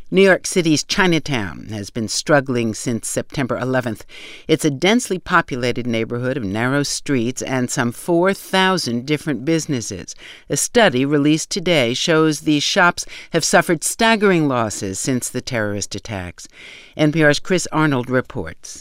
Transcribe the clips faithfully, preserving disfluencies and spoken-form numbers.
New York City's Chinatown has been struggling since September eleventh. It's a densely populated neighborhood of narrow streets and some four thousand different businesses. A study released today shows these shops have suffered staggering losses since the terrorist attacks. N P R's Chris Arnold reports.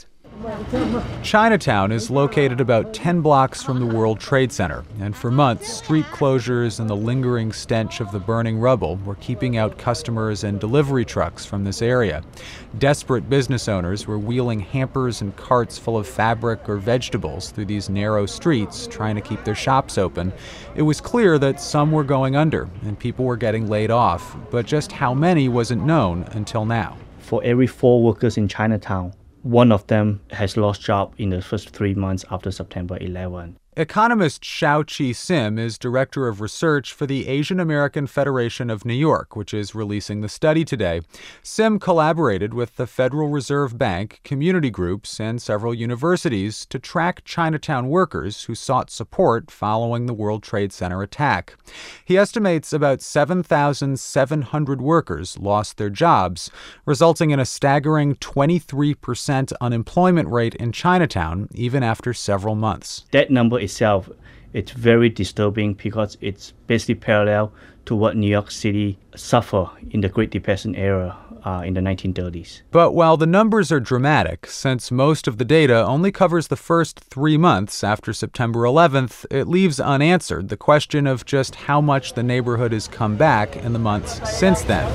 Chinatown is located about ten blocks from the World Trade Center, and for months, street closures and the lingering stench of the burning rubble were keeping out customers and delivery trucks from this area. Desperate business owners were wheeling hampers and carts full of fabric or vegetables through these narrow streets, trying to keep their shops open. It was clear that some were going under, and people were getting laid off, but just how many wasn't known until now. For every four workers in Chinatown, one of them has lost job in the first three months after September eleventh. Economist Xiaoqi Sim is director of research for the Asian American Federation of New York, which is releasing the study today. Sim collaborated with the Federal Reserve Bank, community groups, and several universities to track Chinatown workers who sought support following the World Trade Center attack. He estimates about seven thousand seven hundred workers lost their jobs, resulting in a staggering twenty-three percent unemployment rate in Chinatown, even after several months. That number itself, it's very disturbing because it's basically parallel to what New York City suffered in the Great Depression era uh, in the nineteen thirties. But while the numbers are dramatic, since most of the data only covers the first three months after September eleventh, it leaves unanswered the question of just how much the neighborhood has come back in the months since then.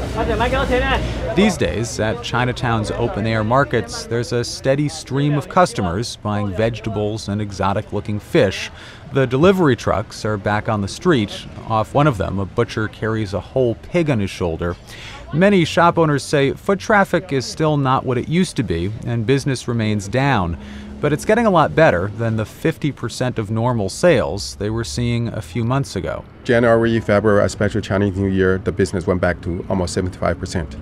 These days, at Chinatown's open-air markets, there's a steady stream of customers buying vegetables and exotic-looking fish. The delivery trucks are back on the street. Off one of them, a butcher carries a whole pig on his shoulder. Many shop owners say foot traffic is still not what it used to be, and business remains down. But it's getting a lot better than the fifty percent of normal sales they were seeing a few months ago. January, February, especially Chinese New Year, the business went back to almost seventy-five percent.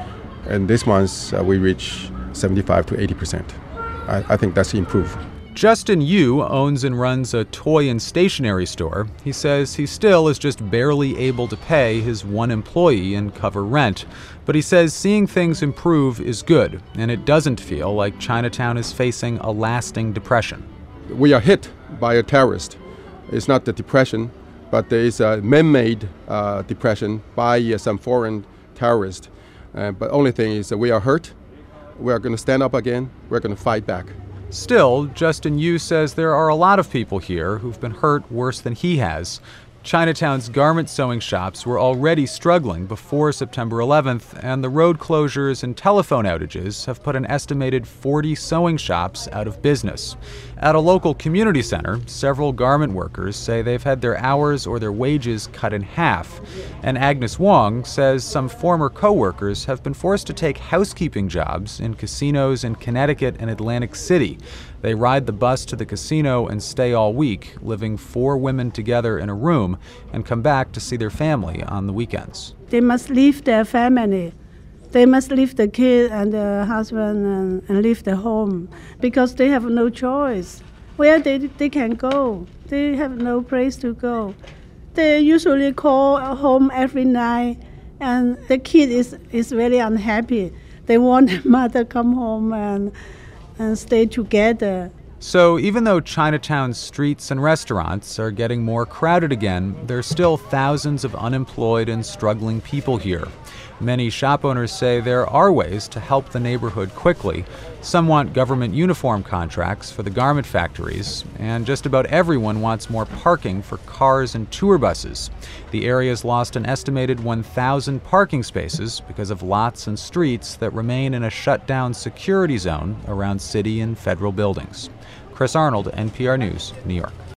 And this month, uh, we reached seventy-five to eighty percent. I, I think that's improved. Justin Yu owns and runs a toy and stationery store. He says he still is just barely able to pay his one employee and cover rent. But he says seeing things improve is good, and it doesn't feel like Chinatown is facing a lasting depression. We are hit by a terrorist. It's not the depression, but there is a man-made uh, depression by uh, some foreign terrorist. Uh, but only thing is that we are hurt. We are going to stand up again. We're going to fight back. Still, Justin Yu says there are a lot of people here who've been hurt worse than he has. Chinatown's garment sewing shops were already struggling before September eleventh, and the road closures and telephone outages have put an estimated forty sewing shops out of business. At a local community center, several garment workers say they've had their hours or their wages cut in half. And Agnes Wong says some former co-workers have been forced to take housekeeping jobs in casinos in Connecticut and Atlantic City. They ride the bus to the casino and stay all week, living four women together in a room, and come back to see their family on the weekends. They must leave their family. They must leave the kid and the husband and, and leave the home because they have no choice. Where they, they can go? They have no place to go. They usually call home every night, and the kid is, is very unhappy. They want their mother come home and and stay together. So even though Chinatown's streets and restaurants are getting more crowded again, there's still thousands of unemployed and struggling people here. Many shop owners say there are ways to help the neighborhood quickly. Some want government uniform contracts for the garment factories, and just about everyone wants more parking for cars and tour buses. The area's lost an estimated one thousand parking spaces because of lots and streets that remain in a shut-down security zone around city and federal buildings. Chris Arnold, N P R News, New York.